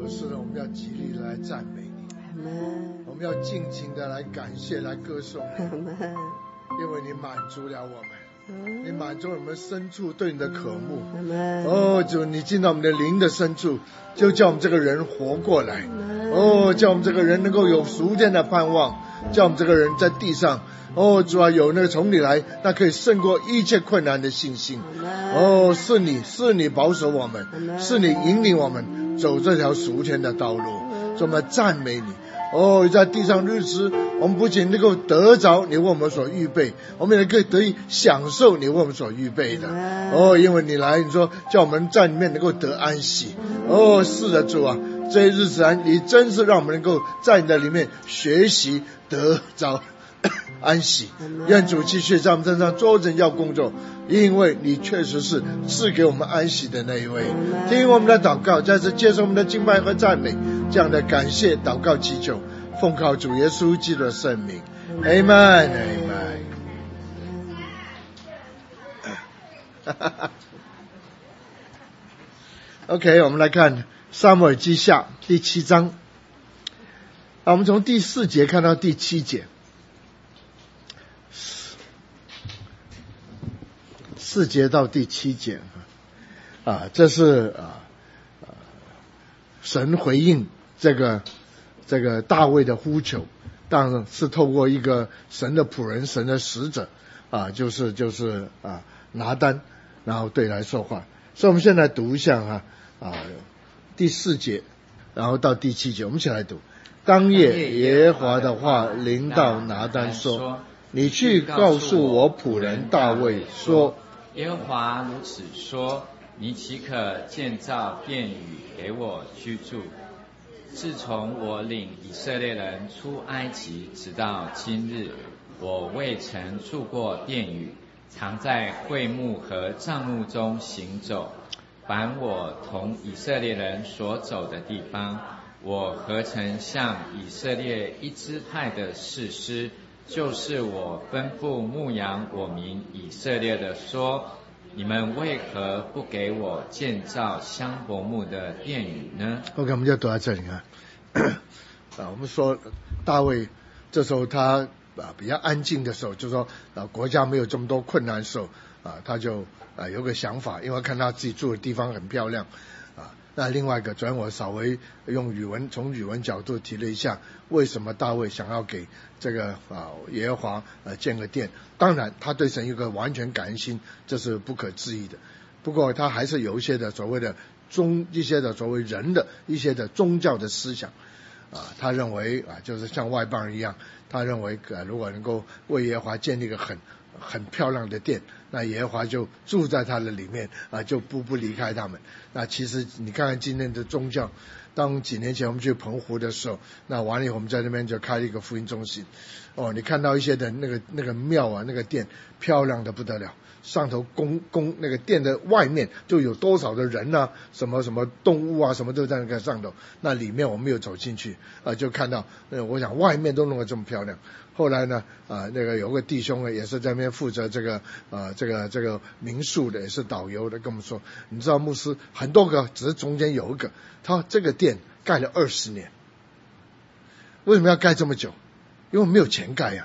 是的，我们要极力的来赞美你，我们要尽情的来感谢、来歌颂你，因为你满足了我们，你满足了我们深处对你的渴慕。哦，主，你进到我们的灵的深处，就叫我们这个人活过来。哦，叫我们这个人能够有属天的盼望，叫我们这个人在地上，哦，主啊，有那个从你来那可以胜过一切困难的信心。哦，是你保守我们，是你引领我们走这条属天的道路。所以我们赞美你。哦，在地上日子，我们不仅能够得着你为我们所预备，我们也可以得以享受你为我们所预备的。哦，因为你来，你说叫我们在里面能够得安息。哦，是的，主啊，这些日子啊，你真是让我们能够在你的里面学习得着安息。愿主继续在我们身上做成要工作，因为你确实是赐给我们安息的那一位。听我们的祷告，再次接受我们的敬拜和赞美，这样的感谢祷告祈求，奉靠主耶稣基督的圣名 Amen Amen OK， 我们来看撒母耳记下第7章。我们从第4节看到第7节，4节到第7节这是神回应这个大卫的呼求，当然是透过一个神的仆人、神的使者就是拿单，然后对来说话。所以我们现在读一下第4节，然后到第7节，我们一起来读。当夜耶和华的话临到拿单说，你去告诉我仆人大卫说， 耶和华如此说，你岂可建造殿宇给我居住？自从我领以色列人出埃及直到今日，我未曾住过殿宇，常在会幕和帐幕中行走。凡我同以色列人所走的地方，我何曾向以色列一支派的士师，就是我吩咐牧养我民以色列的说，你们为何不给我建造香柏木的殿宇呢？ OK， 我们就读到这里我们说大卫这时候他比较安静的时候，就是说国家没有这么多困难的时候他就有个想法，因为看他自己住的地方很漂亮那另外一个，昨天我稍微用从语文角度提了一下，为什么大卫想要给这个耶和华建个殿。当然他对神有个完全感恩心，这是不可置疑的。不过他还是有一些的所谓的一些的所谓人的一些的宗教的思想他认为就是像外邦人一样，他认为如果能够为耶和华建立一个很漂亮的殿，那耶和华就住在他的里面就不离开他们。那其实你看看今天的宗教，当几年前我们去澎湖的时候，那完了以后我们在那边就开了一个福音中心你看到一些的那个庙那个殿漂亮的不得了，上头那个殿的外面就有多少的人什么动物什么都在那个上头。那里面我们没有走进去就看到我想外面都弄得这么漂亮。后来呢那个有个弟兄也是在那边负责这个民宿的，也是导游的，跟我们说，你知道牧师很多个，只是中间有一个，他这个店盖了20年。为什么要盖这么久？因为没有钱盖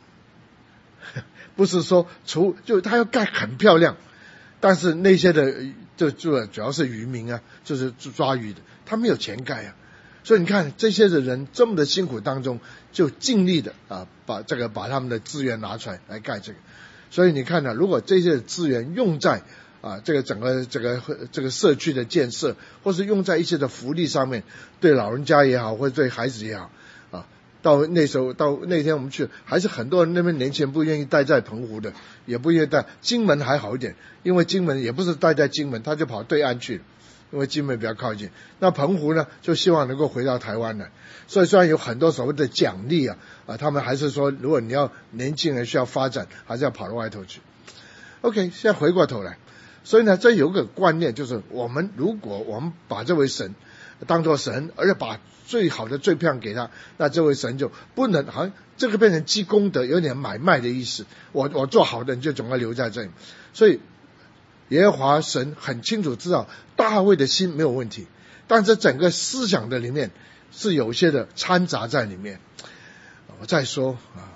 不是说就他要盖很漂亮，但是那些的就主要是渔民就是抓鱼的，他没有钱盖所以你看这些的人这么的辛苦当中，就尽力的把他们的资源拿出来盖这个。所以你看如果这些资源用在这个整个这个社区的建设，或是用在一些的福利上面，对老人家也好，或者对孩子也好到那天我们去，还是很多人那边年轻人不愿意待在澎湖的，也不愿意待金门还好一点，因为金门也不是待在金门，他就跑对岸去了，因为金门比较靠近。那澎湖呢，就希望能够回到台湾来。所以虽然有很多所谓的奖励他们还是说，如果你要年轻人需要发展，还是要跑到外头去。OK， 现在回过头来，所以呢，这有个观念，就是如果我们把这位神当作神，而且把最好的最漂亮给他，那这位神就不能好像这个变成积功德，有点买卖的意思。我做好的，你就总要留在这里。所以耶和华神很清楚知道大卫的心没有问题， 但是整个思想的里面是有些的掺杂在里面。我再说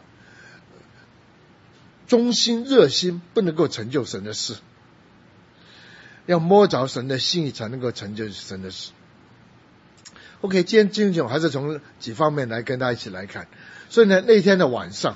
忠心热心不能够成就神的事，要摸着神的心意才能够成就神的事。OK， 今天进去我还是从几方面来跟大家一起来看。所以呢，那天的晚上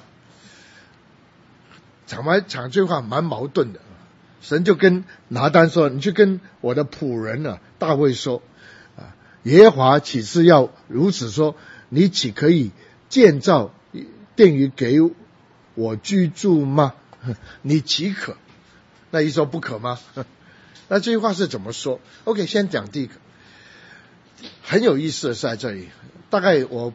讲这句话蛮矛盾的。神就跟拿单说，你去跟我的仆人大卫说耶和华岂是要如此说，你岂可以建造殿宇给我居住吗？你岂可？那一说不可吗？那这句话是怎么说？ OK， 先讲第一个。很有意思的是在这里，大概我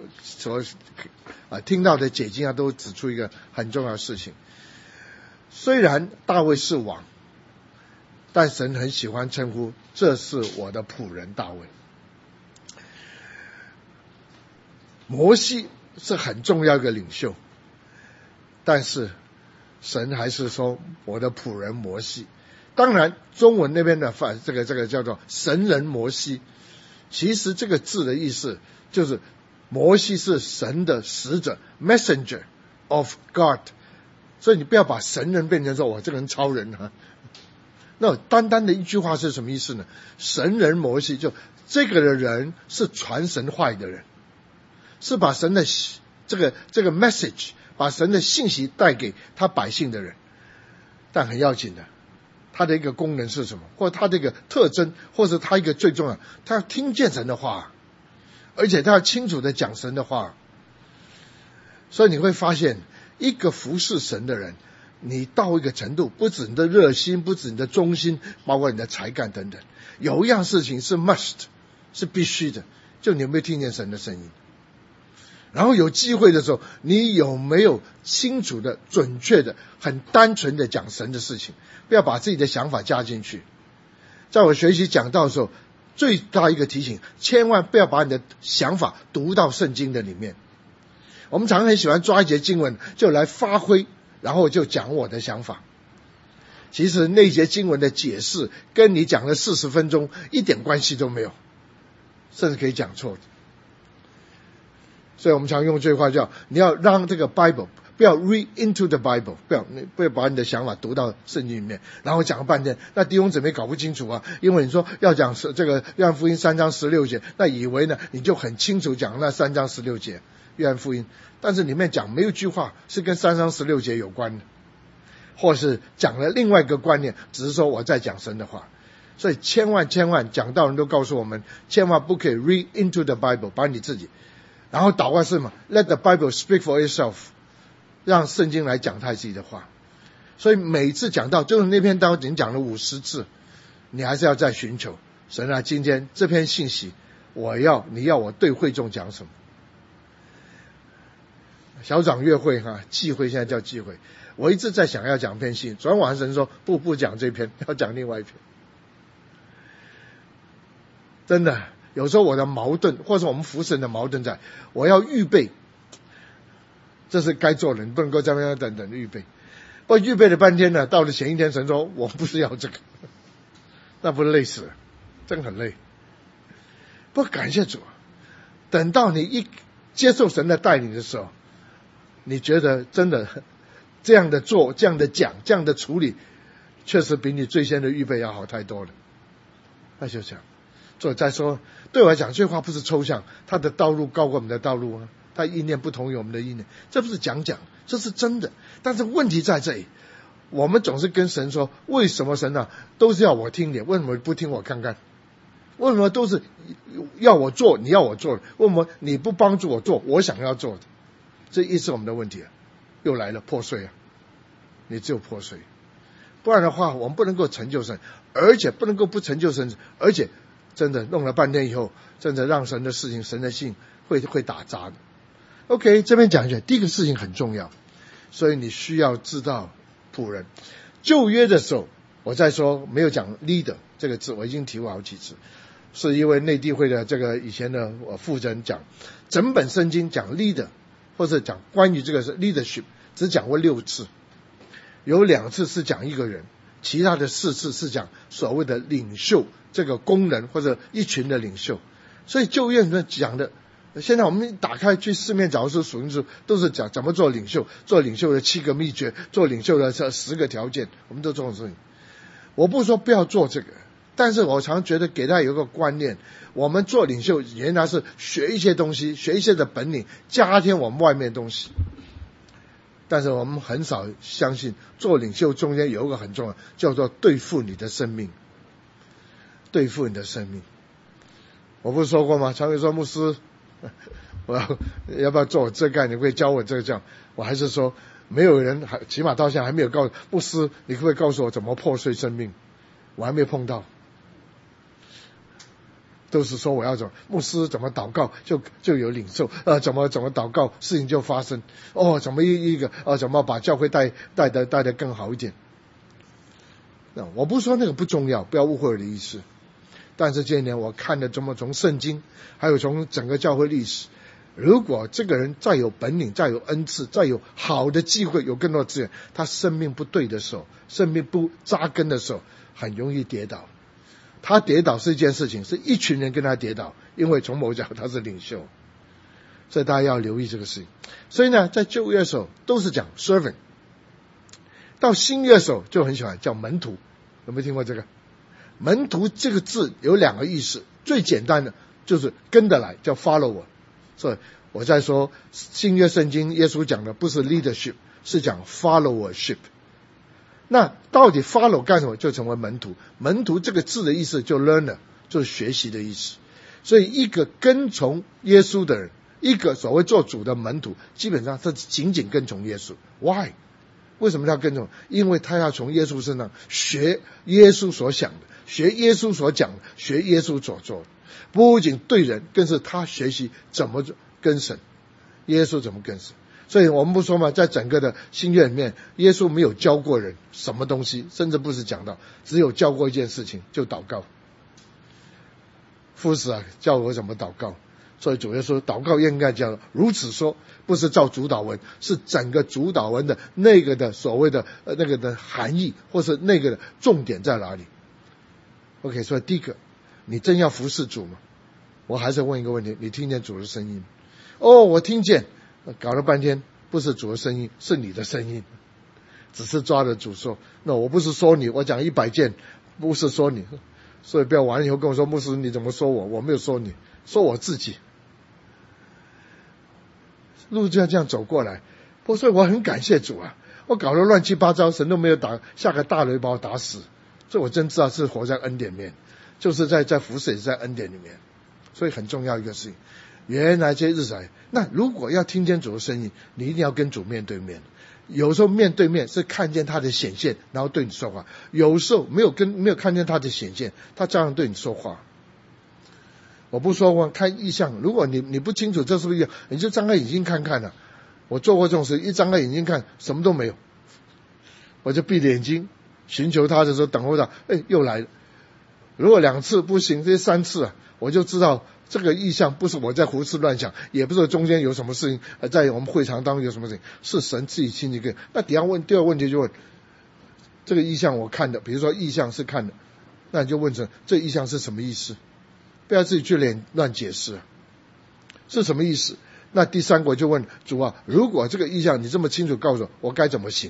听到的解经都指出一个很重要的事情。虽然大卫是王，但神很喜欢称呼这是我的仆人大卫。摩西是很重要一个领袖，但是神还是说我的仆人摩西。当然中文那边的这个叫做神人摩西，其实这个字的意思就是摩西是神的使者 messenger of God， 所以你不要把神人变成说我这个人超人那单单的一句话是什么意思呢？神人摩西就这个的人是传神话的人，是把神的这个 message， 把神的信息带给他百姓的人。但很要紧的，他的一个功能是什么，或他的一个特征，或者他一个最重要，他要听见神的话，而且他要清楚的讲神的话。所以你会发现一个服侍神的人，你到一个程度，不止你的热心，不止你的忠心，包括你的才干等等，有一样事情是 must， 是必须的，就你有没有听见神的声音。然后有机会的时候，你有没有清楚的准确的很单纯的讲神的事情，不要把自己的想法加进去。在我学习讲道的时候，最大一个提醒，千万不要把你的想法读到圣经的里面。我们常常很喜欢抓一节经文就来发挥，然后就讲我的想法。其实那节经文的解释跟你讲了40分钟一点关系都没有，甚至可以讲错的。所以我们常用这句话叫你要让这个 Bible， 不要 read into the Bible， 不要把你的想法读到圣经里面，然后讲了半天，那弟兄姊妹搞不清楚因为你说要讲这个约翰福音3章16节，那以为呢你就很清楚讲那3章16节约翰福音，但是里面讲没有一句话是跟3章16节有关的，或是讲了另外一个观念，只是说我在讲神的话。所以千万讲道人都告诉我们，千万不可以 read into the Bible， 把你自己然后祷告是嘛 Let the Bible speak for itself， 让圣经来讲他自己的话。所以每次讲到就是那篇道已经讲了50次，你还是要再寻求神啊，今天这篇信息你要我对会众讲什么。小长月会忌讳，现在叫忌讳。我一直在想要讲篇信，昨天晚上神说不讲这篇，要讲另外一篇。真的有时候我的矛盾，或者我们服侍人的矛盾在，我要预备，这是该做的，你不能够在那边等预备。不过预备了半天呢，到了前一天神说我不是要这个，那不是累死了，真很累。不过感谢主，等到你一接受神的带领的时候，你觉得真的这样的做，这样的讲，这样的处理，确实比你最先的预备要好太多了。那就这样。所以再说，对我来讲，这话不是抽象，他的道路高过我们的道路他意念不同于我们的意念，这不是讲，这是真的。但是问题在这里，我们总是跟神说，为什么神都是要我听你，为什么不听我看看？为什么都是要我做，你要我做，为什么你不帮助我做我想要做的？这一是我们的问题又来了，破碎你只有破碎，不然的话我们不能够成就神，而且不能够不成就神，而且真的弄了半天以后，真的让神的事情，神的信会打杂的。OK， 这边讲一下，第一个事情很重要，所以你需要知道仆人。旧约的时候，我再说没有讲 leader 这个字，我已经提过好几次，是因为内地会的这个以前的负责人讲，整本圣经讲 leader 或者讲关于这个是 leadership， 只讲过6次，有2次是讲一个人， 其他的4次是讲所谓的领袖这个功能或者一群的领袖。所以旧约里面讲的，现在我们打开去四面找书属灵书，都是讲怎么做领袖，做领袖的7个秘诀，做领袖的10个条件，我们都做这种事情。我不是说不要做这个，但是我常觉得给他有一个观念，我们做领袖原来是学一些东西，学一些的本领，加添我们外面的东西。但是我们很少相信做领袖中间有一个很重要，叫做对付你的生命。对付你的生命。我不是说过吗？常常说牧师，我要不要做我这个？你会教我这个讲？我还是说没有人，起码到现在还没有告诉牧师，你可不可以告诉我怎么破碎生命？我还没有碰到。都是说我要怎么牧师怎么祷告就有领受，怎么祷告事情就发生，怎么一个怎么把教会带得更好一点。我不是说那个不重要，不要误会我的意思。但是这一年我看了这么从圣经还有从整个教会历史，如果这个人再有本领，再有恩赐，再有好的机会，有更多的资源，他生命不对的时候，生命不扎根的时候，很容易跌倒。他跌倒是一件事情，是一群人跟他跌倒，因为从某角他是领袖，所以大家要留意这个事情。所以呢，在旧约的时候都是讲 servant， 到新约的时候就很喜欢叫门徒。有没有听过这个？门徒这个字有2个意思，最简单的就是跟着来，叫 follow 我。所以我在说新约圣经耶稣讲的不是 leadership， 是讲 followership。那到底 follow 干什么？就成为门徒。门徒这个字的意思就 learner， 就是学习的意思。所以一个跟从耶稣的人，一个所谓做主的门徒，基本上他仅仅跟从耶稣。 Why？ 为什么要跟从？因为他要从耶稣身上学耶稣所想的，学耶稣所讲的，学耶稣所做的。不仅对人，更是他学习怎么跟神，耶稣怎么跟神。所以我们不说嘛，在整个的新约里面，耶稣没有教过人什么东西，甚至不是讲到，只有教过一件事情，就祷告。夫子啊，教我怎么祷告。所以主耶稣祷告应该讲如此说，不是照主祷文，是整个主祷文的那个的所谓的那个的含义，或是那个的重点在哪里。 OK， 所以第一个，你真要服侍主吗？我还是问一个问题，你听见主的声音？我听见。搞了半天不是主的声音，是你的声音，只是抓着主说。那我不是说你，我讲100件，不是说你。所以不要完了以后跟我说牧师你怎么说我？我没有说你，说我自己。路就要这样走过来。所以我很感谢主啊，我搞得乱七八糟，神都没有下个大雷把我打死。所以我真知道是活在恩典里面，就是在服侍也是在恩典里面。所以很重要一个事情，原来这些日子来，那如果要听见主的声音，你一定要跟主面对面。有时候面对面是看见他的显现，然后对你说话；有时候没有看见他的显现，他照样对你说话。我不说我看异象，如果你不清楚这是不是异象，你就张开眼睛看看了。我做过这种事，一张开眼睛看什么都没有，我就闭着眼睛寻求他的时候，等候他，又来了。如果2次不行，这3次我就知道这个意象不是我在胡思乱想，也不是中间有什么事情，在我们会场当中有什么事情，是神自己亲自给。那第二个问题就问，这个意象我看的，比如说意象是看的，那你就问神，这意象是什么意思？不要自己去乱解释是什么意思？那第3个就问主啊，如果这个意象你这么清楚告诉我该怎么行？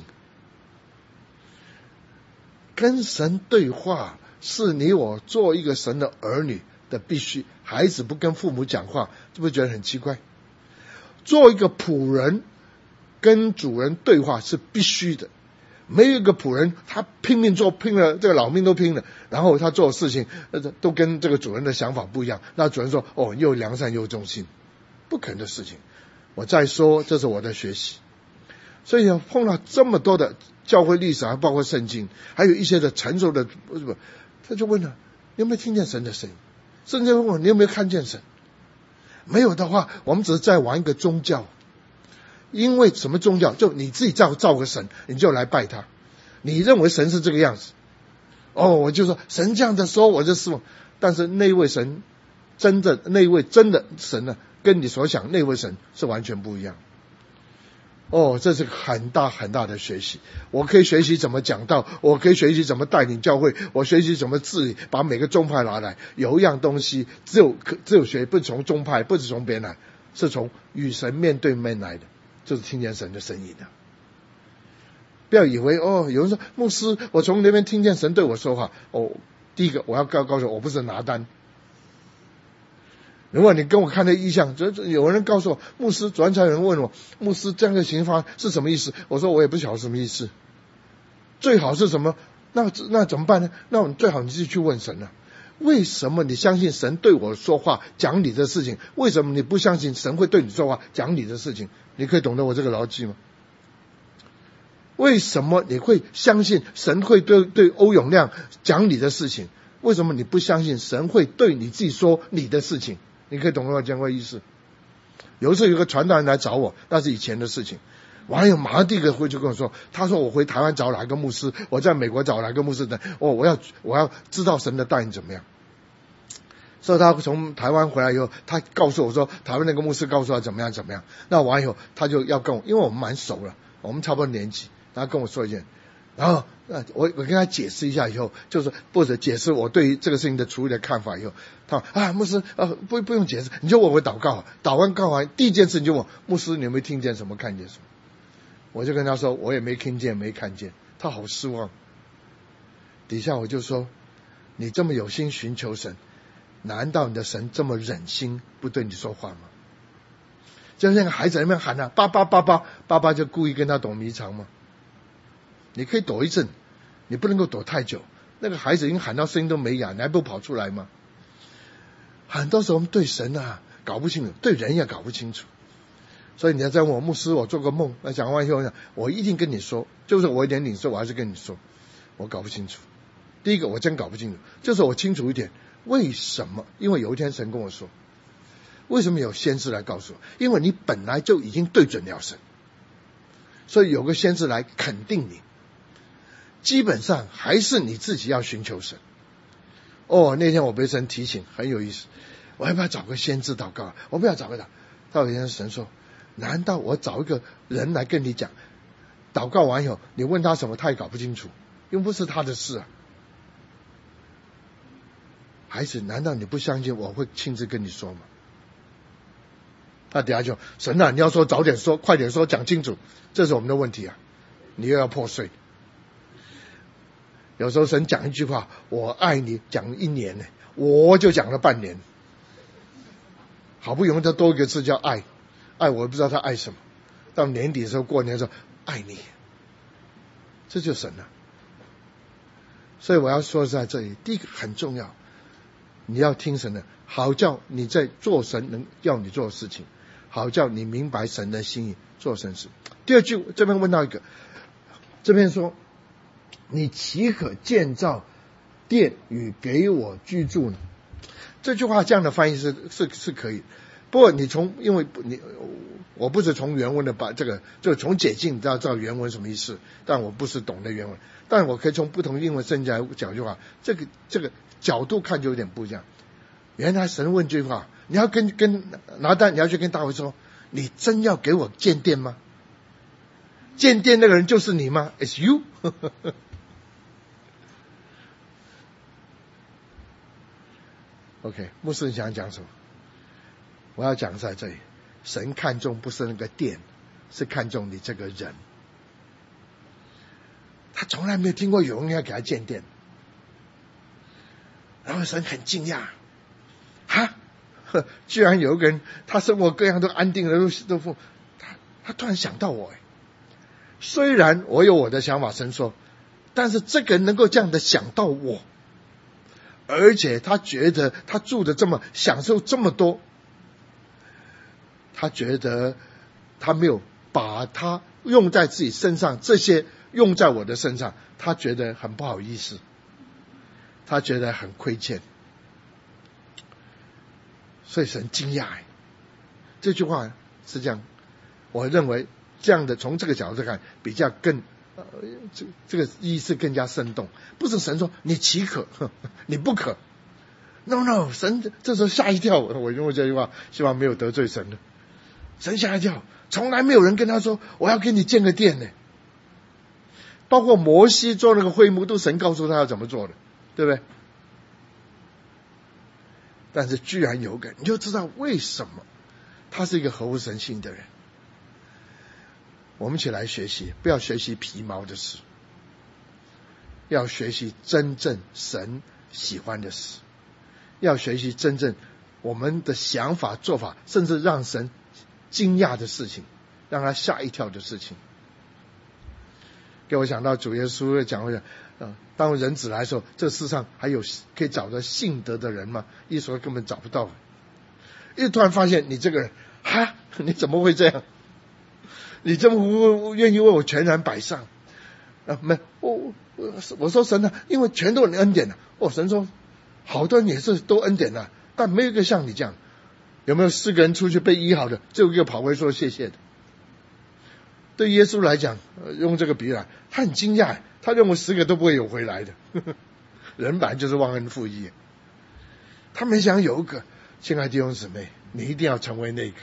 跟神对话是你我做一个神的儿女的必须。孩子不跟父母讲话，是不是觉得很奇怪？做一个仆人跟主人对话是必须的。没有一个仆人他拼命做，拼了这个老命都拼了，然后他做的事情都跟这个主人的想法不一样，那主人说又良善又忠心，不可能的事情。我再说，这是我的学习。所以碰到这么多的教会历史，还包括圣经，还有一些的成熟的，他就问了，你有没有听见神的声音？甚至问我，你有没有看见神？没有的话，我们只是在玩一个宗教。因为什么宗教？就你自己造个神，你就来拜他。你认为神是这个样子，我就说神这样的说，我就失望。但是那位神，那位真的神呢，跟你所想那位神是完全不一样。 这是很大很大的学习。我可以学习怎么讲道，我可以学习怎么带领教会，我学习怎么治理，把每个宗派拿来。有一样东西只有学，不是从宗派，不是从别人来，是从与神面对面来的，就是听见神的声音的。不要以为有人说牧师，我从那边听见神对我说话。第一个我要告诉我不是拿单。如果你跟我看的意象，有人告诉我牧师，昨天才有人问我牧师这样的刑罚是什么意思，我说我也不晓得什么意思。最好是什么？那怎么办呢？那我们最好你自己去问神了。为什么你相信神对我说话讲你的事情？为什么你不相信神会对你说话讲你的事情？你可以懂得我这个逻辑吗？为什么你会相信神会对欧永亮讲你的事情？为什么你不相信神会对你自己说你的事情？你可以懂得我讲过意思。有一次有个传道人来找我，那是以前的事情。完了马上第一个回去跟我说，他说我回台湾找哪个牧师，我在美国找哪个牧师的，我要知道神的带领怎么样。所以他从台湾回来以后，他告诉我说台湾那个牧师告诉他怎么样。那完以后他就要跟我，因为我们蛮熟了，我们差不多年纪，他跟我说一件，然后我跟他解释一下以后，就是或者解释我对于这个事情的处理的看法以后，他说牧师不用解释，你就为我祷告，祷完第一件事你就问牧师，你有没有听见什么看见什么？我就跟他说我也没听见没看见。他好失望。底下我就说你这么有心寻求神，难道你的神这么忍心不对你说话吗？就像那个孩子在那边喊爸爸爸爸，爸爸就故意跟他躲迷藏吗？你可以躲一阵，你不能够躲太久。那个孩子已经喊到声音都没哑，你还不跑出来吗？很多时候我们对神搞不清楚，对人也搞不清楚。所以你要再问我牧师，我做个梦，那讲完以后我一定跟你说，就是我一点领受，我还是跟你说我搞不清楚。第一个我真搞不清楚，就是我清楚一点，为什么？因为有一天神跟我说，为什么有先知来告诉我？因为你本来就已经对准了神，所以有个先知来肯定你，基本上还是你自己要寻求神。那天我被神提醒，很有意思，我要不要找个先知祷告？我不要找个他。到有一天神说，难道我找一个人来跟你讲，祷告完以后你问他什么他也搞不清楚，因为不是他的事啊。孩子，难道你不相信我会亲自跟你说吗？那底下就神你要说早点说，快点说，讲清楚，这是我们的问题啊，你又要破碎。有时候神讲一句话我爱你，讲1年呢，我就讲了半年，好不容易他多一个字叫爱，我也不知道他爱什么，到年底的时候过年的时候爱你，这就是神了。所以我要说在这里，第一个很重要，你要听神的，好叫你在做神能要你做的事情，好叫你明白神的心意，做神事。第二句这边问到一个，这边说你岂可建造殿宇给我居住呢？这句话这样的翻译是可以，不过因为我不是从原文的把这个就从解经知道原文什么意思，但我不是懂得原文，但我可以从不同英文圣经来讲句话，这个角度看就有点不一样。原来神问这句话，你要跟拿单，你要去跟大卫说，你真要给我建殿吗？建殿那个人就是你吗？ It's you OK， 牧师你想讲什么？我要讲在这里，神看重不是那个殿，是看重你这个人。他从来没有听过有人要给他建殿，然后神很惊讶，居然有一个人他生活各样都安定了，他突然想到我。虽然我有我的想法，神说，但是这个人能够这样的想到我，而且他觉得他住的这么享受这么多，他觉得他没有把他用在自己身上，这些用在我的身上，他觉得很不好意思，他觉得很亏欠，所以神惊讶。这句话是这样，我认为这样的从这个角度看比较更这个意思更加生动。不是神说你岂可你不可 No 神这时候吓一跳，我用这句话希望没有得罪神的。神吓一跳， 从来没有人跟他说我要给你建个殿呢。包括摩西做那个会幕，都神告诉他要怎么做的，对不对？但是居然有个，你就知道为什么他是一个合乎神性的人。我们一起来学习，不要学习皮毛的事，要学习真正神喜欢的事，要学习真正我们的想法做法，甚至让神惊讶的事情，让他吓一跳的事情。给我想到主耶稣的讲话，当人子来的时候，这世上还有可以找到信德的人吗？一说根本找不到，一突然发现你这个人，你怎么会这样？你这么愿意为我全然摆上？我说神啊，因为全都是你恩典的。神说好多人也是都恩典的，但没有一个像你这样。有没有4个人出去被医好的，只有一个跑回说谢谢的？对耶稣来讲，用这个比喻来，他很惊讶，他认为10个都不会有回来的。人本来就是忘恩负义，他没想有一个。亲爱的弟兄姊妹，你一定要成为那个。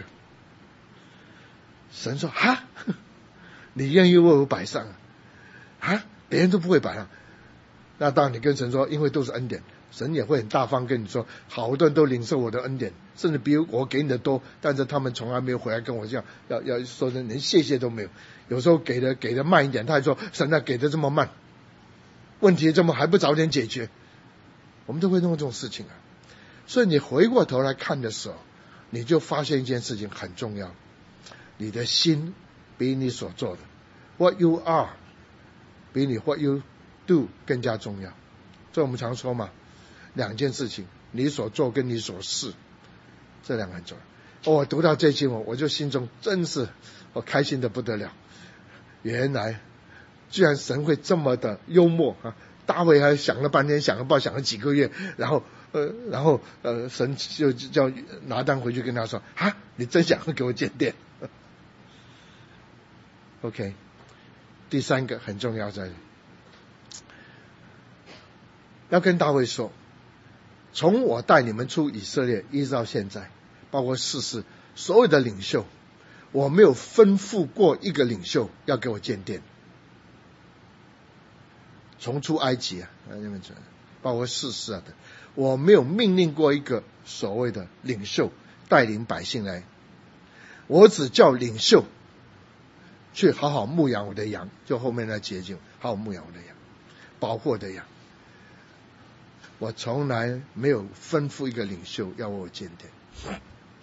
神说你愿意为我摆上别人都不会摆上。那当然你跟神说，因为都是恩典，神也会很大方跟你说，好多人都领受我的恩典，甚至比我给你的多，但是他们从来没有回来跟我这样要说的，连谢谢都没有。有时候给的慢一点，他还说神啊，给的这么慢，问题这么还不早点解决。我们都会弄这种事情所以你回过头来看的时候，你就发现一件事情很重要，你的心比你所做的 what you are 比你 what you do 更加重要。这我们常说嘛，2件事情，你所做跟你所示，这2个很重要。我读到这经文，我就心中真是我开心的不得了。原来居然神会这么的幽默大卫还想了半天，想了几个月，然后神就叫拿单回去跟他说你真想给我建殿。OK， 第3个很重要在这里，要跟大卫说，从我带你们出以色列一直到现在，包括世事所有的领袖，我没有吩咐过一个领袖要给我建殿。从出埃及包括世事的，我没有命令过一个所谓的领袖带领百姓来，我只叫领袖去好好牧养我的羊，就后面那节经，好好牧养我的羊，保护我的羊。我从来没有吩咐一个领袖要为我建殿。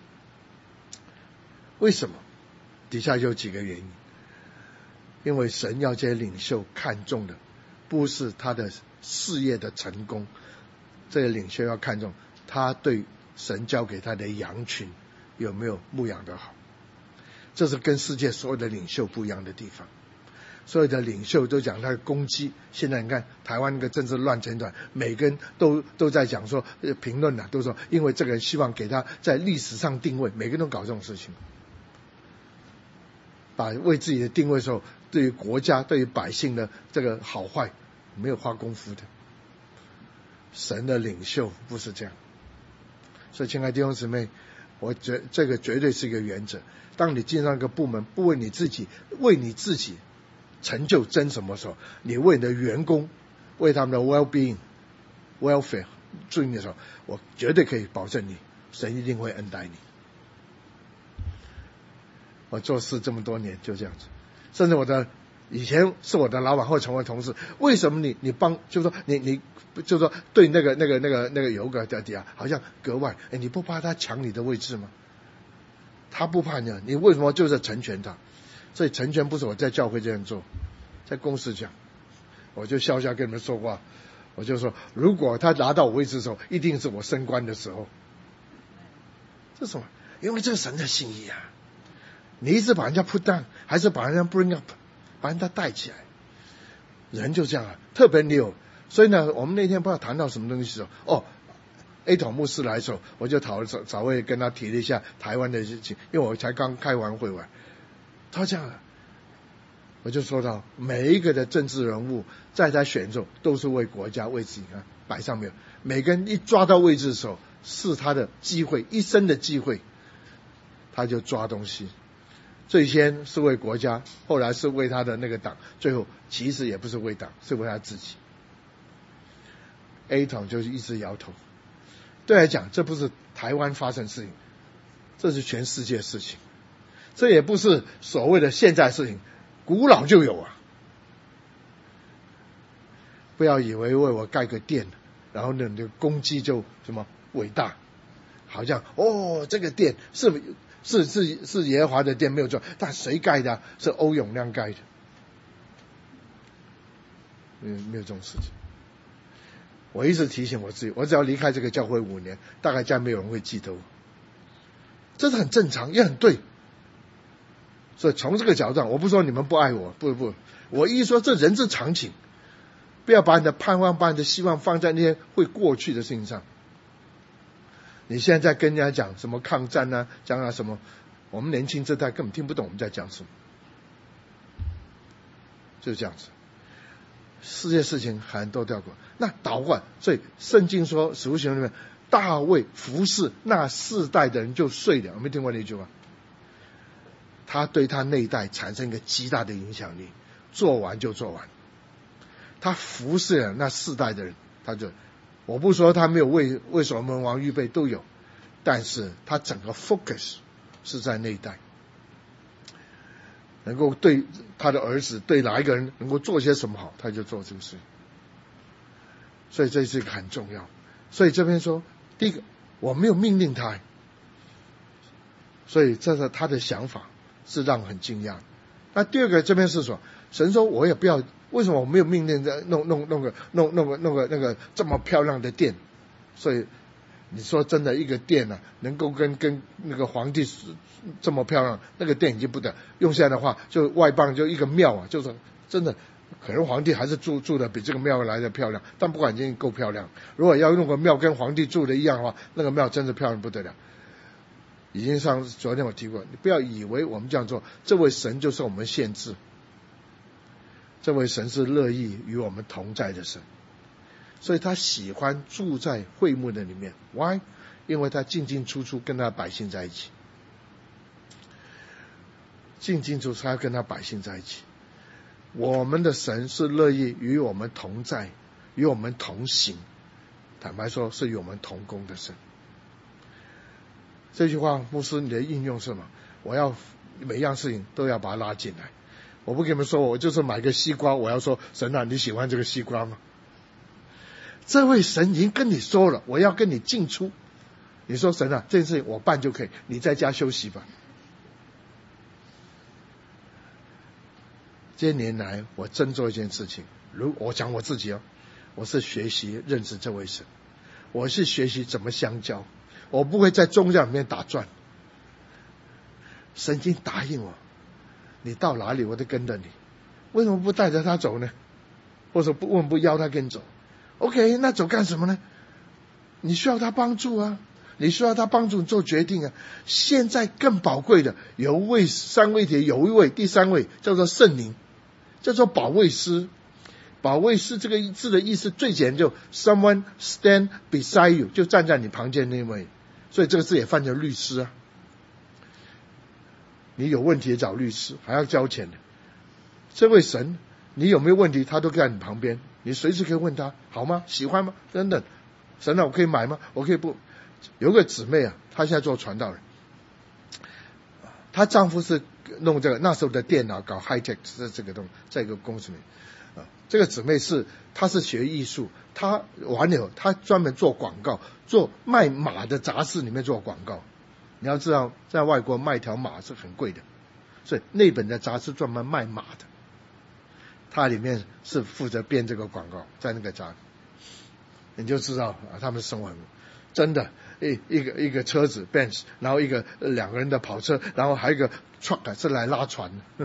为什么？底下有几个原因。因为神要这些领袖看重的不是他的事业的成功，这个领袖要看重他对神交给他的羊群有没有牧养得好。这是跟世界所有的领袖不一样的地方。所有的领袖都讲他的攻击，现在你看台湾那个政治乱成一团，每个人都在讲说评论都说因为这个人希望给他在历史上定位，每个人都搞这种事情，把为自己的定位的时候，对于国家对于百姓的这个好坏没有花功夫的。神的领袖不是这样。所以亲爱的弟兄姊妹，我觉得这个绝对是一个原则。当你进上一个部门，不为你自己成就真什么时候，你为你的员工为他们的 well-being welfare 注意的时候，我绝对可以保证你，神一定会恩待你。我做事这么多年就这样子，甚至以前是我的老板，后成为同事，为什么你帮，就是说你就是说对那个有个在底下好像格外，你不怕他抢你的位置吗？他不怕你为什么就是成全他？所以成全不是我在教会这样做，在公司讲，我就笑笑跟你们说话，我就说如果他拿到我位置的时候，一定是我升官的时候。这是什么？因为这是神的心意啊！你一直把人家 put down， 还是把人家 bring up， 把人家带起来？人就这样特别牛。所以呢，我们那天不知道谈到什么东西的时候，A 统牧师来的时候，我就早会跟他提了一下台湾的事情，因为我才刚开完会完。他这样我就说到每一个的政治人物在他选中都是为国家为自己摆上面，每个人一抓到位置的时候是他的机会，一生的机会，他就抓东西， 最先是为国家，后来是为他的那个党，最后其实也不是为党，是为他自己。A 统就是一直摇头，对来讲，这不是台湾发生事情，这是全世界事情，这也不是所谓的现在事情，古老就有啊。不要以为为我盖个殿，然后呢，你的功绩就什么伟大，好像这个殿是耶和华的殿没有错，但谁盖的？是欧永亮盖的，没有这种事情。我一直提醒我自己，我只要离开这个教会5年，大概将没有人会记得我，这是很正常，也很对。所以从这个角度上，我不说你们不爱我，不，我一说这人之常情，不要把你的盼望、把你的希望放在那些会过去的事情上。你现在跟人家讲什么抗战啊，讲什么，我们年轻这代根本听不懂我们在讲什么，就是这样子。世界事情很多掉过，那倒过来，所以圣经说使徒行传里面，大卫服侍那世代的人就睡了，有没有听过那句话？他对他那一代产生一个极大的影响力，做完就做完。他服侍了那世代的人，他就，我不说他没有为所罗门王预备，都有，但是他整个 focus 是在那一代，能够对他的儿子，对哪一个人能够做些什么好，他就做这个事。所以这是一个很重要。所以这边说，第一个我没有命令他，所以这是他的想法，是让很惊讶。那第二个这边是说，神说我也不要，为什么我没有命令弄个这么漂亮的殿？所以你说真的，一个殿啊，能够跟那个皇帝这么漂亮，那个殿已经不得。用现在的话，就外邦就一个庙啊，就是真的，可能皇帝还是住的比这个庙来的漂亮，但不管已经够漂亮。如果要弄个庙跟皇帝住的一样的话，那个庙真的漂亮不得了。已经昨天我提过，你不要以为我们这样做，这位神就是我们限制。这位神是乐意与我们同在的神，所以他喜欢住在会幕的里面。 Why？ 因为他进进出出跟他百姓在一起，进进出出他跟他百姓在一起。我们的神是乐意与我们同在，与我们同行，坦白说是与我们同工的神。这句话牧师你的应用是什么？我要每样事情都要把它拉进来。我不跟你们说我就是买个西瓜，我要说神啊，你喜欢这个西瓜吗？这位神已经跟你说了，我要跟你进出。你说神啊，这件事情我办就可以，你在家休息吧。这些年来我真做一件事情，我讲我自己我是学习认识这位神，我是学习怎么相交，我不会在宗教里面打转。神已经答应我，你到哪里我都跟着你，为什么不带着他走呢？或者不邀他跟走 ？OK， 那走干什么呢？你需要他帮助啊，你需要他帮助你做决定啊。现在更宝贵的，有三位一体，有一位第三位叫做圣灵，叫做保惠师。保惠师这个字的意思最简单，就 someone stand beside you， 就站在你旁边那位，所以这个字也翻成律师啊。你有问题找律师，还要交钱的。这位神，你有没有问题，他都在你旁边，你随时可以问他，好吗？喜欢吗？等等。神啊，我可以买吗？我可以不？有个姊妹啊，她现在做传道人，她丈夫是弄这个那时候的电脑搞 high tech 这个东西，在一个公司里这个姊妹她是学艺术，她完了以后，她专门做广告，做卖马的杂志里面做广告。你要知道，在外国卖条马是很贵的，所以那本的杂志专门卖马的，它里面是负责编这个广告，在那个杂志，你就知道他们生活很真的，一个车子 Benz， 然后两个人的跑车，然后还有一个 truck 是来拉船的。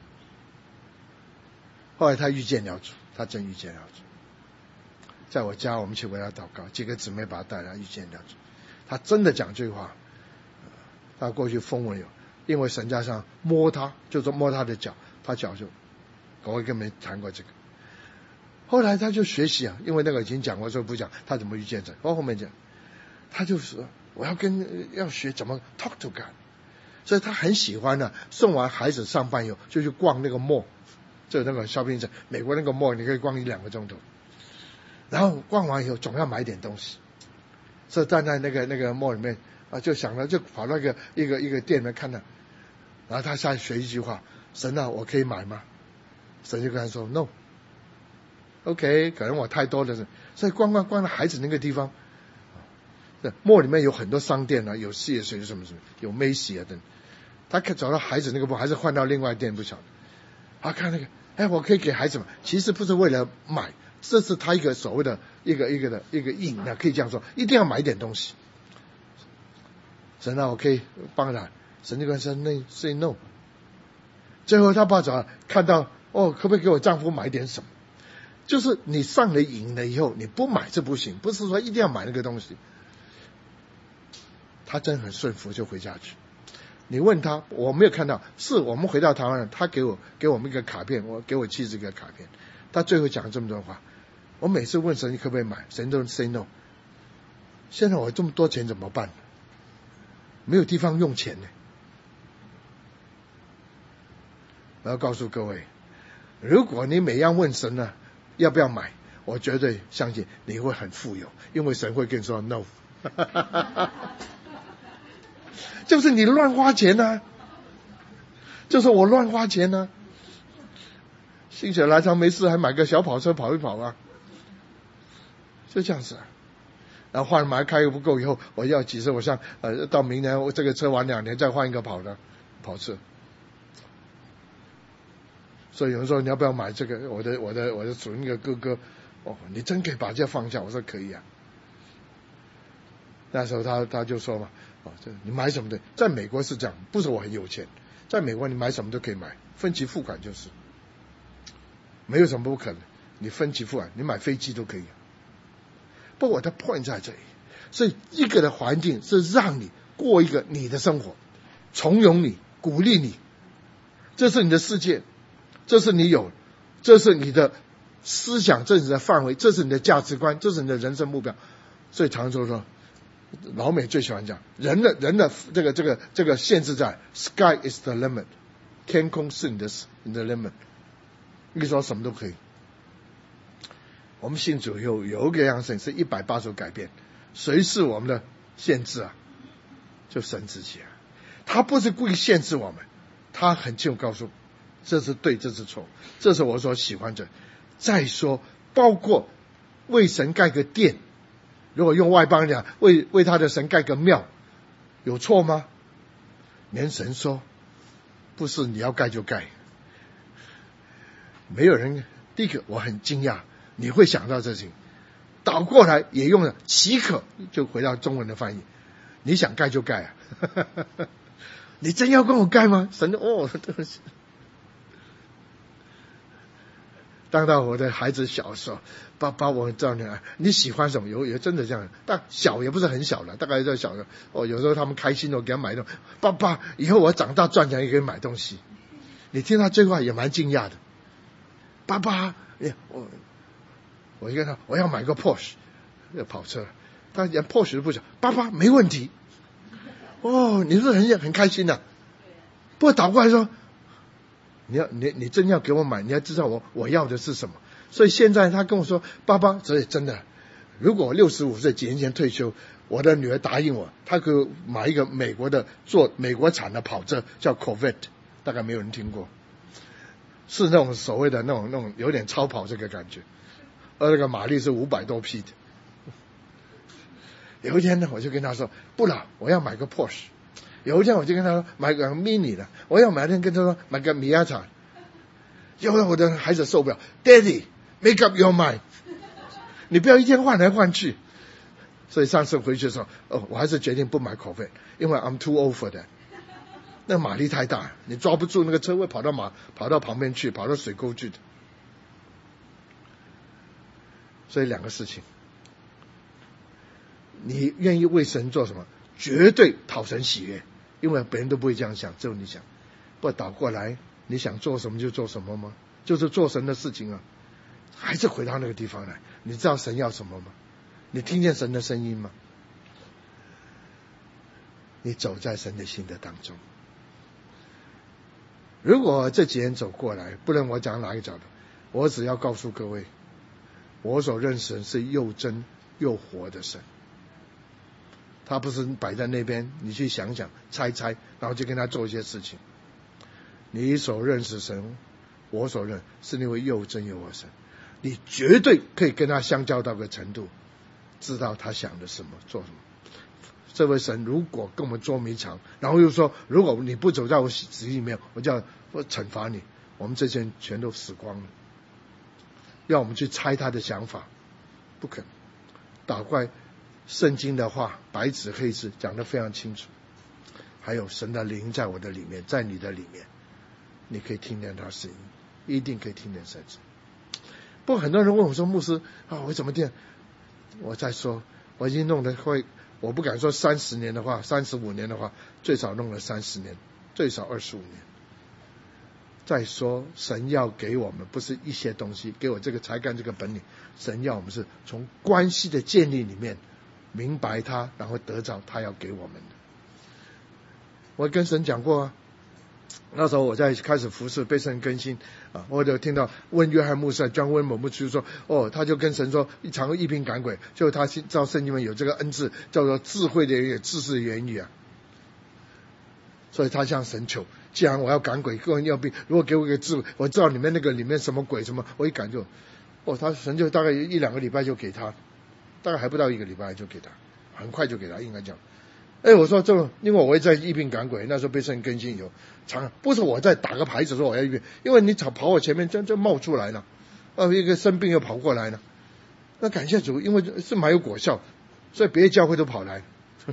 后来他遇见了主，他真遇见了主，在我家我们去为他祷告，几个姊妹把他带来遇见了主，他真的讲这句话。他过去风闻有，因为神在上摸他，就是摸他的脚，他脚就，我会跟你们谈过这个。后来他就学习啊，因为那个已经讲过，所以不讲他怎么遇见神。后面讲，他就是我要学怎么 talk to God， 所以他很喜欢呢，送完孩子上班以后就去逛那个 mall， 就那个 shopping center， 美国那个 mall 你可以逛1-2个钟头，然后逛完以后总要买点东西，所以站在那个 mall 里面啊，就想了，就跑到一个店里面看到，然后他下去学一句话：神啊，我可以买吗？神就跟他说 No。OK， 可能我太多了，所以逛到孩子那个地方，mall 里面有很多商店啊，有CS有什么，有 Macy 啊等。他找到孩子那个不，还是换到另外店不晓得。他看那个，我可以给孩子买，其实不是为了买，这是他一个所谓的一个瘾啊，可以这样说，一定要买一点东西。神啊，我可以帮他，神就跟他说 say no。最后他爸找看到，可不可以给我丈夫买点什么？就是你上了瘾了以后，你不买这不行，不是说一定要买那个东西。他真很顺服，就回家去。你问他，我没有看到，是我们回到台湾，他给我们一个卡片，我给我妻子一个卡片，他最后讲这么多话。我每次问神你可不可以买，神都 say no。现在我这么多钱怎么办？没有地方用钱呢。我要告诉各位，如果你每样问神呢，要不要买，我绝对相信你会很富有，因为神会跟你说 no。就是你乱花钱啊，就是我乱花钱啊。心血来潮没事还买个小跑车跑一跑啊，就这样子啊。然后换买开又不够以后，我要几次，我想到明年我这个车玩2年再换一个跑车。所以有人说你要不要买这个？我的属那个哥哥，你真可以把这放下。我说可以啊。那时候他就说嘛，你买什么的，在美国是这样，不是我很有钱，在美国你买什么都可以买，分期付款就是，没有什么不可能，你分期付款，你买飞机都可以。不过我的 point 在这里，所以一个的环境是让你过一个你的生活，从容你，鼓励你，这是你的世界，这是你有，这是你的思想，这是你的范围，这是你的价值观，这是你的人生目标。所以常说老美最喜欢讲，人的这个限制在 sky is the limit， 天空是你的 limit， 你说什么都可以。我们信主有一个样式是180度改变，谁是我们的限制啊？就神自己啊，他不是故意限制我们，他很清楚告诉这是对，这是错，这是我所喜欢的。再说包括为神盖个殿，如果用外邦人讲，为他的神盖个庙，有错吗？连神说不是你要盖就盖。没有人，第一个我很惊讶你会想到这事情，倒过来也用了岂可，就回到中文的翻译，你想盖就盖啊。你真要跟我盖吗？神对不起。当到我的孩子小的时候，爸我知道你喜欢什么，有真的这样，但小也不是很小了，大概在小的有时候他们开心我给他买东西，爸以后我长大赚钱也可以买东西。你听他这话也蛮惊讶的，爸我一跟他我要买个 Porsche 跑车，他连 Porsche 都不想，爸没问题。你是不是很开心啊？不过倒过来说，你真要给我买，你要知道我要的是什么。所以现在他跟我说，爸，所以真的，如果我65岁几年前退休，我的女儿答应我，她给我买一个美国产的跑车，叫 Corvette， 大概没有人听过，是那种所谓的那种有点超跑这个感觉，那个马力是500多匹的。有一天呢，我就跟他说不了，我要买个 Porsche。有一天我就跟他说买个 Mini 的，我要买天跟他说买个米亚塔。结果我的孩子受不了 ，Daddy make up your mind， 你不要一天换来换去。所以上次回去的时候，我还是决定不买 Corvette， 因为 I'm too old for that。那马力太大，你抓不住那个车会跑到旁边去，跑到水沟去的。所以两个事情，你愿意为神做什么，绝对讨神喜悦，因为别人都不会这样想，只有你想。不倒过来，你想做什么就做什么吗？就是做神的事情啊。还是回到那个地方来，你知道神要什么吗？你听见神的声音吗？你走在神的心的当中， 如果这几年走过来，不论我讲哪一个角度，我只要告诉各位，我所认识的是又真又活的神。他不是摆在那边，你去想想猜猜，然后就跟他做一些事情。你所认识神，我所认是那位又真又活神，你绝对可以跟他相交到个程度，知道他想的什么做什么。这位神如果跟我们捉迷藏，然后又说如果你不走在我旨意里面，我就要惩罚你，我们这些人全都死光了。要我们去猜他的想法，不可能。打怪圣经的话白纸黑字讲得非常清楚，还有神的灵在我的里面，在你的里面，你可以听见他的声音，一定可以听见神声。不过很多人问我说，牧师啊，我怎么念？我再说，我已经弄得会，我不敢说30年的话，35年的话，最少弄了30年，最少25年。再说神要给我们不是一些东西，给我这个才干这个本领，神要我们是从关系的建立里面明白他，然后得着他要给我们的。我跟神讲过啊，那时候我在开始服侍被神更新啊，我就听到问约翰牧师John Wimber牧师说，他就跟神说常一并赶鬼，就他知道圣经里面有这个恩赐叫做智慧的言语，知识的言语啊，所以他向神求，既然我要赶鬼，个人要病，如果给我一个智慧，我知道里面什么鬼什么，我一赶就，他神就大概1-2个礼拜就给他，大概还不到1个礼拜就给他，很快就给他，应该讲。我说这个，因为我也在疫病赶鬼，那时候被圣更新以后，不是我在打个牌子说我要疫病，因为你跑我前面就冒出来了，一个生病又跑过来了，那感谢主，因为是蛮有果效，所以别的教会都跑来，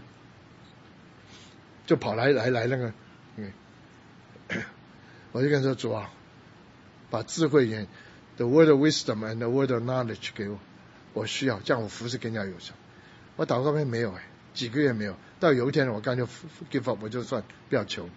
就跑来那个，我就跟他说主啊，把智慧言 ，the word of wisdom and the word of knowledge 给我，我需要，这样我服侍更加有效。我祷告没有几个月没有，到有一天我干脆 give up， 我就算不要求。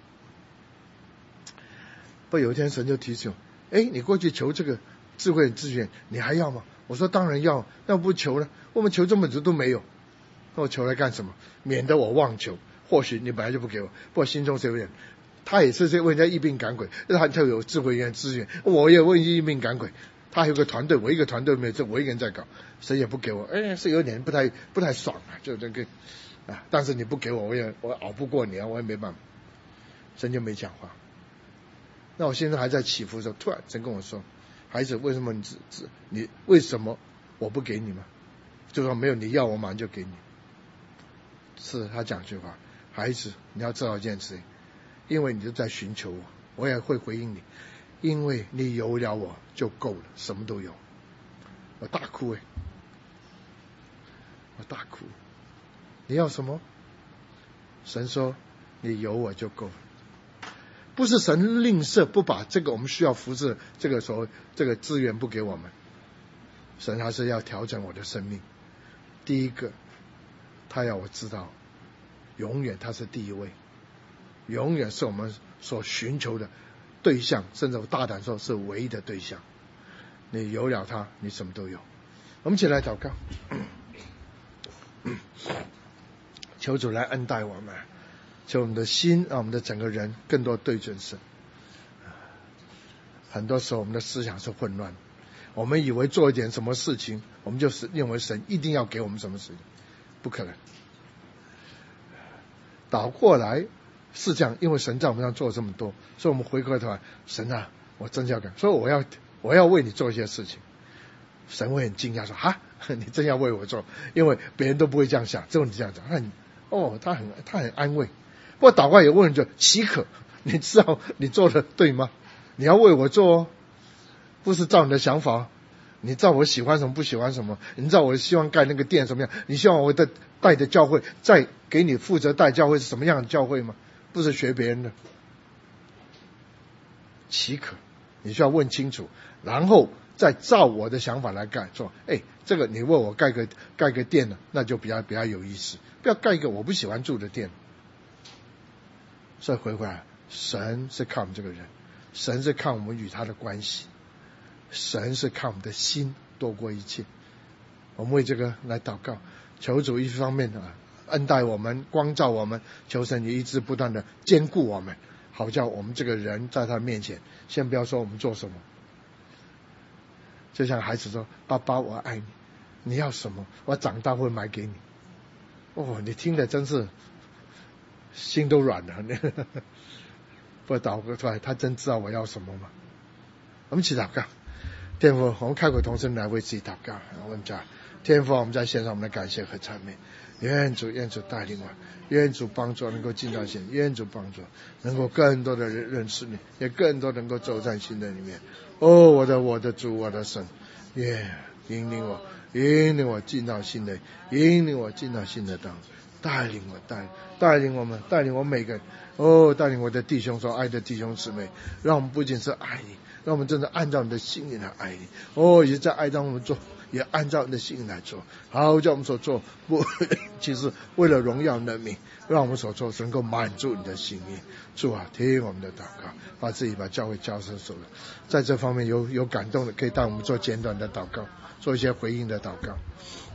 不有一天神就提醒我，你过去求这个智慧资源，你还要吗？我说当然要，那不求呢？我们求这么多都没有，那我求来干什么？免得我妄求。或许你本来就不给我，不过心中是有点。他也是在为人家疫病赶鬼，他有智慧源资源，我也为疫病赶鬼。他还有个团队，我一个团队没有，这我一个人在搞，谁也不给我，是有点不太爽啊，就这个啊。但是你不给我，我熬不过你啊，我也没办法。神就没讲话。那我现在还在起伏的时候，突然神跟我说：“孩子，为什么你为什么我不给你吗？”就说没有，你要我马上就给你。是他讲句话，孩子，你要知道一件事情，因为你就在寻求我，我也会回应你。因为你有了我就够了，什么都有。我大哭我大哭。你要什么？神说你有我就够了。不是神吝啬不把这个我们需要服侍这个所谓这个资源不给我们，神还是要调整我的生命。第一个，他要我知道永远他是第一位，永远是我们所寻求的对象，甚至我大胆说是唯一的对象。你有了他，你什么都有。我们一起来祷告，求主来恩待我们，求我们的心，让我们的整个人更多对准神。很多时候我们的思想是混乱，我们以为做一点什么事情，我们就是认为神一定要给我们什么事情，不可能。倒过来是这样，因为神在我们上做了这么多，所以我们回过头来，神啊，我真要干，所以我要为你做一些事情。神会很惊讶说：“哈，你真要为我做？因为别人都不会这样想，只有你这样讲。那你他很安慰。不过祷告也问着岂可？你知道你做的对吗？你要为我做不是照你的想法。你知道我喜欢什么不喜欢什么？你知道我希望盖那个店什么样？你希望我带的教会再给你负责带教会是什么样的教会吗？不是学别人的。岂可？你需要问清楚，然后再照我的想法来盖。说，这个你为我盖个店呢，那就比较有意思。不要盖一个我不喜欢住的店。所以回来，神是看我们这个人，神是看我们与他的关系。神是看我们的心多过一切。我们为这个来祷告，求主一方面恩待我们，光照我们，求神也一直不断的坚固我们， 好叫我们这个人在他面前，先不要说我们做什么，就像孩子说，爸爸我爱你，你要什么我长大会买给你。哦，你听的真是心都软了。不祷告出来，他真知道我要什么吗？我们一起祷告。天父，我们开口同声来为自己祷告。我们讲，天父，我们在线上我们的感谢和赞美，愿主带领我，愿主帮助能够进到心，愿主帮助能够更多的人认识你，也更多能够走在心的里面。哦，我的主，我的神，引领我进到新的，引领我进到新的当，带领我们，带领我每个人。哦，带领我的弟兄说，爱的弟兄姊妹，让我们不仅是爱你，让我们真的按照你的心意来爱你。哦，也在爱当我们做，也按照你的心意来做。好，叫我们所做不，其实为了荣耀你的名，让我们所做能够满足你的心意。主啊，听我们的祷告，把自己把教会交上手了。在这方面有感动的，可以带我们做简短的祷告，做一些回应的祷告。